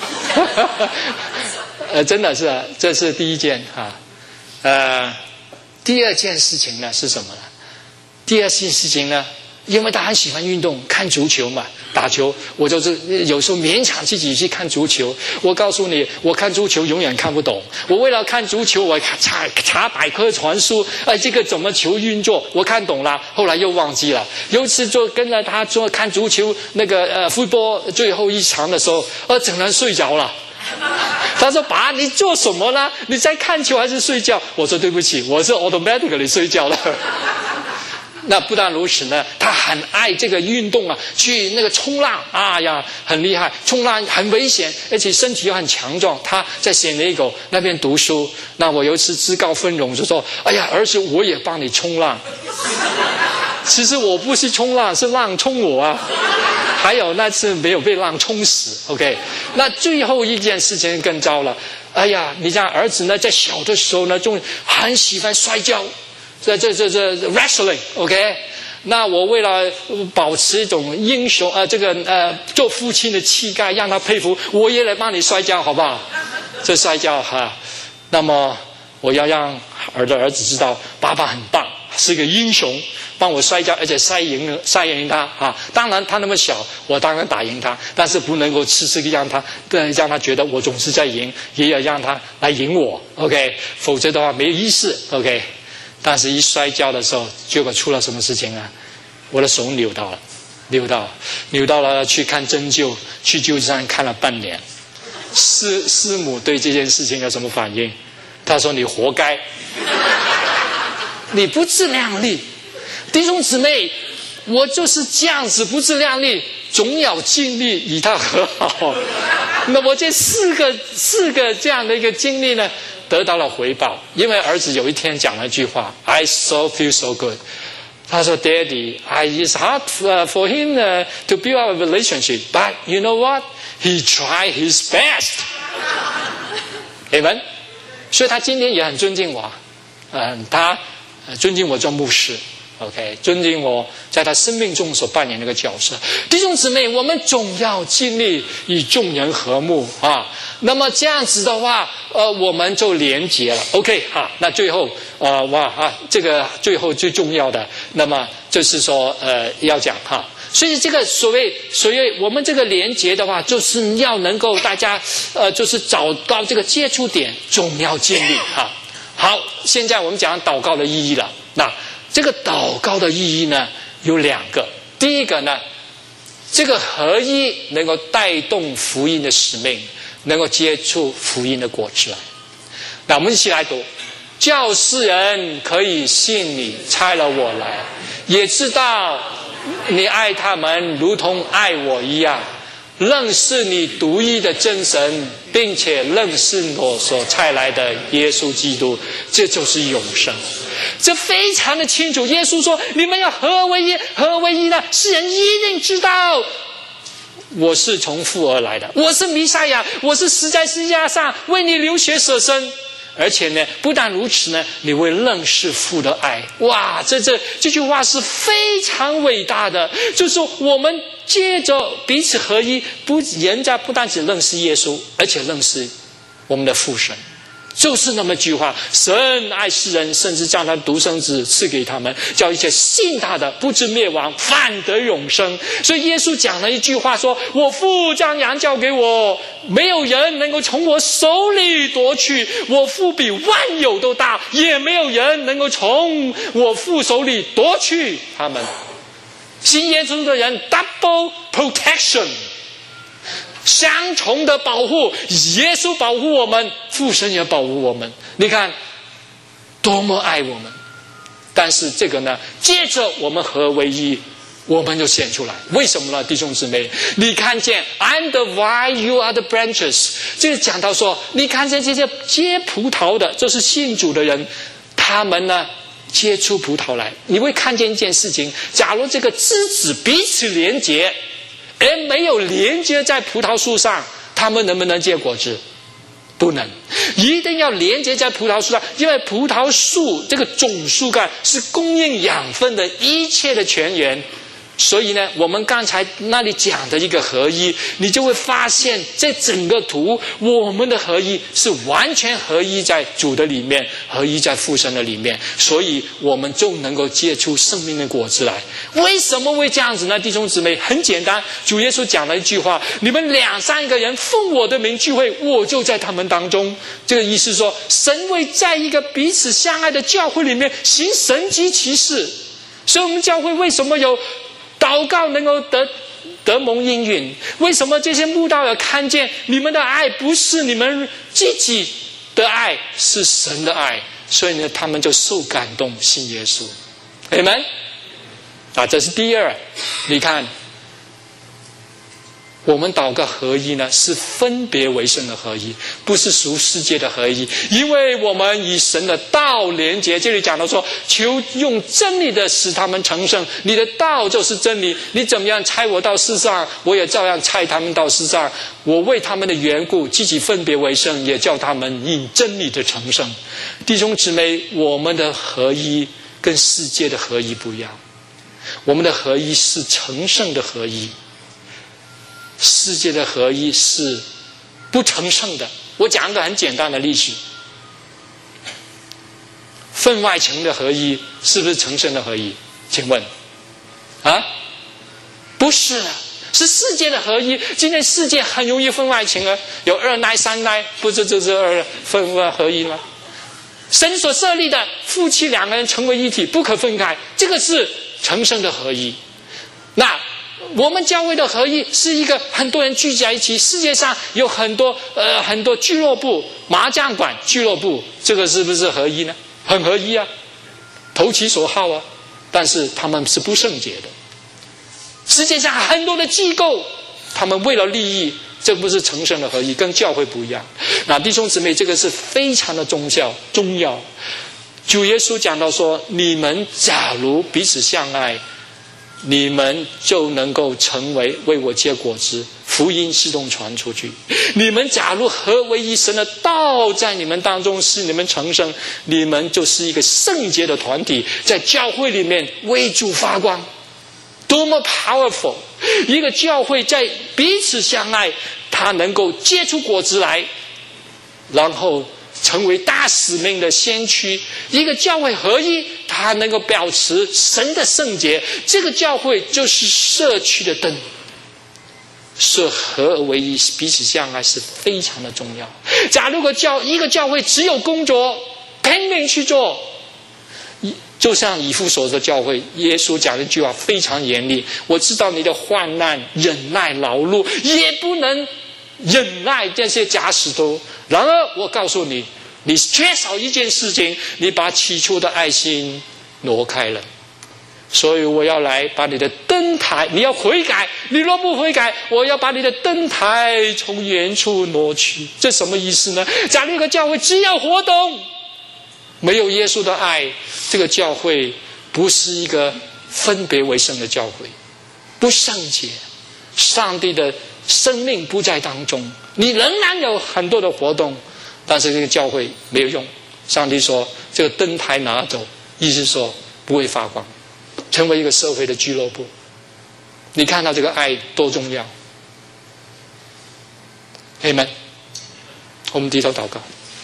呃，真的是啊，这是第一件啊。呃，第二件事情呢是什么呢？第二件事情呢，因为他很喜欢运动，看足球嘛，打球，我就是有时候勉强自己去看足球。我告诉你，我看足球永远看不懂。我为了看足球，我查查百科全书，哎，这个怎么球运作，我看懂了，后来又忘记了。有一次就跟着他做看足球那个呃 football 最后一场的时候，呃，整个人睡着了。他说：“爸，你做什么呢？你在看球还是睡觉？”我说：“对不起，我是 automatically 睡觉了。”那不但如此呢，他很爱这个运动啊，去那个冲浪，啊呀，很厉害，冲浪很危险，而且身体又很强壮。他在San Diego那边读书，那我有一次自告奋勇就说：“哎呀，儿子，我也帮你冲浪。”其实我不是冲浪，是浪冲我啊。还有那次没有被浪冲死 ，OK。那最后一件事情更糟了，哎呀，你家儿子呢，在小的时候呢，就很喜欢摔跤。这这这这 wrestling，OK， 那我为了保持一种英雄呃，这个呃做父亲的气概，让他佩服，我也来帮你摔跤，好不好？这摔跤哈，那么我要让我的儿子知道，爸爸很棒，是个英雄，帮我摔跤，而且摔赢摔赢他啊！当然他那么小，我当然打赢他，但是不能够次次让他让他觉得我总是在赢，也要让他来赢我 ，OK， 否则的话没意思 ，OK。但是一摔跤的时候，结果出了什么事情啊？我的手扭到了，扭到扭到了，去看针灸，去灸山看了半年。师师母对这件事情有什么反应？他说：“你活该，你不自量力。”弟兄姊妹，我就是这样子不自量力，总要尽力与他和好。那我这四个四个这样的一个经历呢，得到了回报。因为儿子有一天讲了一句话 ，I so feel so good。他说 ：“Daddy, I it's hard for him to build a relationship, but you know what? He tried his best。” Amen。所以他今天也很尊敬我，嗯，他尊敬我做牧师。OK， 尊敬我在他生命中所扮演那个角色。弟兄姊妹，我们总要尽力与众人和睦啊。那么这样子的话，呃，我们就连结了。OK， 哈，那最后，呃，哇啊，这个最后最重要的，那么就是说，呃，要讲哈。所以这个所谓所谓我们这个连结的话，就是要能够大家，呃，就是找到这个接触点，总要尽力哈。好，现在我们讲祷告的意义了。那这个祷告的意义呢，有两个。第一个呢，这个合一能够带动福音的使命，能够接触福音的果子来。那我们一起来读：叫世人可以信你差了我来，也知道你爱他们如同爱我一样，认识你独一的真神，并且认识我所差来的耶稣基督，这就是永生。这非常的清楚。耶稣说：“你们要合为一，合为一呢，世人一定知道我是从父而来的，我是弥赛亚，我是死在十字架上为你流血舍身。而且呢，不但如此呢，你会认识父的爱。”哇，这这这句话是非常伟大的，就是说我们借着彼此合一，不人家不但只认识耶稣，而且认识我们的父神。就是那么句话，神爱世人，甚至将他独生子赐给他们，叫一切信他的不至灭亡，反得永生。所以耶稣讲了一句话说：“我父将羊交给我，没有人能够从我手里夺去。我父比万有都大，也没有人能够从我父手里夺去他们。”信耶稣的人 double protection，双重的保护，耶稣保护我们，父神也保护我们。你看多么爱我们。但是这个呢，接着我们合为一， 我们就显出来。为什么呢？弟兄姊妹，你看见 I'm the vine, you are the branches， 这个讲到说，你看见这些结葡萄的，就是信主的人，他们呢结出葡萄来。你会看见一件事情，假如这个枝子彼此连结，而没有连接在葡萄树上，他们能不能结果子？不能，一定要连接在葡萄树上，因为葡萄树这个总树干是供应养分的一切的泉源。所以呢，我们刚才那里讲的一个合一，你就会发现这整个图，我们的合一是完全合一在主的里面，合一在父神的里面，所以我们就能够结出生命的果子来。为什么会这样子呢？弟兄姊妹，很简单，主耶稣讲了一句话，你们两三个人奉我的名聚会，我就在他们当中。这个意思说，神会在一个彼此相爱的教会里面行神迹奇事。所以我们教会为什么有祷告能够得得蒙应允？为什么这些慕道友看见你们的爱不是你们自己的爱，是神的爱，所以呢，他们就受感动，信耶稣。阿们。啊，这是第二。你看，我们祷告合一呢，是分别为圣的合一，不是属世界的合一。因为我们以神的道连结，这里讲到说，求用真理的使他们成圣，你的道就是真理，你怎么样差我到世上，我也照样差他们到世上。我为他们的缘故自己分别为圣，也叫他们因真理的成圣。弟兄姊妹，我们的合一跟世界的合一不一样，我们的合一是成圣的合一，世界的合一是不成圣的。我讲一个很简单的例子，分外情的合一是不是成圣的合一？请问啊，不是啊，是世界的合一。今天世界很容易分外情啊，有二奶三奶，不是就是二分外合一吗？神所设立的夫妻两个人成为一体，不可分开，这个是成圣的合一。那我们教会的合一是一个很多人聚在一起，世界上有很多呃很多俱乐部，麻将馆俱乐部，这个是不是合一呢？很合一啊，投其所好啊，但是他们是不圣洁的。世界上很多的机构，他们为了利益，这不是成圣的合一，跟教会不一样。那弟兄姊妹，这个是非常的重要重要。主耶稣讲到说，你们假如彼此相爱，你们就能够成为为我结果子，福音自动传出去。你们假如合为一，神的道在你们当中使你们成圣，你们就是一个圣洁的团体，在教会里面为主发光。多么 powerful！ 一个教会在彼此相爱，它能够结出果子来，然后成为大使命的先驱。一个教会合一，它能够保持神的圣洁，这个教会就是社区的灯。是合而为一，彼此相爱是非常的重要。假如个教一个教会只有工作，拼命去做，就像以弗所的教会，耶稣讲了一句话非常严厉，我知道你的患难忍耐劳碌，也不能忍耐这些假使徒。然而我告诉你，你缺少一件事情，你把起初的爱心挪开了。所以我要来把你的灯台，你要悔改，你若不悔改，我要把你的灯台从原处挪去。这什么意思呢？假如一个教会只有活动，没有耶稣的爱，这个教会不是一个分别为圣的教会，不圣洁，上帝的生命不在当中，你仍然有很多的活动，但是这个教会没有用。上帝说这个灯台拿走，意思说不会发光，成为一个社会的俱乐部。你看到这个爱多重要。阿们。我们低头祷告。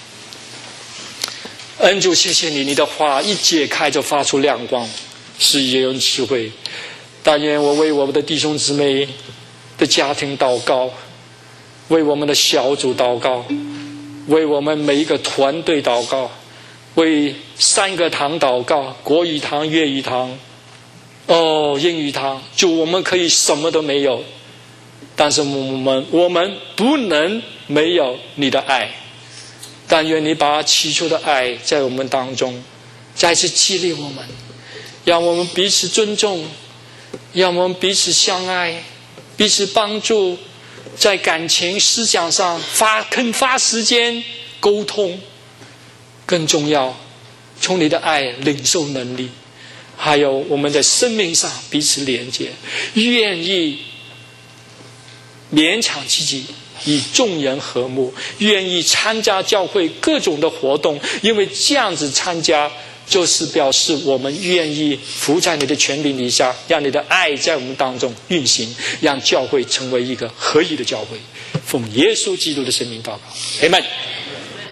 恩主，谢谢你，你的话一解开就发出亮光，是也有智慧。但愿我为我们的弟兄姊妹的家庭祷告，为我们的小组祷告，为我们每一个团队祷告，为三个堂祷告，国语堂、粤语堂，哦，英语堂。主，我们可以什么都没有，但是我们我们不能没有你的爱。但愿你把起初的爱在我们当中再次激励我们，让我们彼此尊重， 让我们彼此相爱，彼此帮助，在感情思想上花肯花时间沟通。更重要，从你的爱领受能力，还有我们在生命上彼此连接，愿意勉强自己与众人和睦，愿意参加教会各种的活动，因为这样子参加就是表示我们愿意服在你的权柄底下，让你的爱在我们当中运行，让教会成为一个合一的教会。奉耶稣基督的圣名祷告，阿们。